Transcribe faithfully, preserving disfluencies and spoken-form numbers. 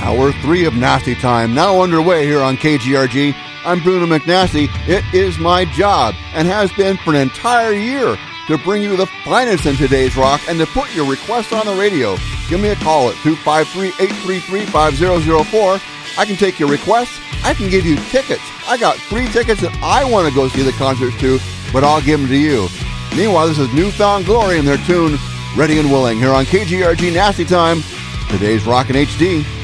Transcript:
Hour three of Nasty Time now underway here on K G R G. I'm Bruno McNasty. It is my job, and has been for an entire year, to bring you the finest in today's rock and to put your requests on the radio. Give me a call at two five three, eight three three, five zero zero four. I can take your requests. I can give you tickets. I got three tickets that I want to go see the concerts to, but I'll give them to you. Meanwhile, this is Newfound Glory and their tune, Ready and Willing, here on K G R G Nasty Time. Today's Rockin' H D.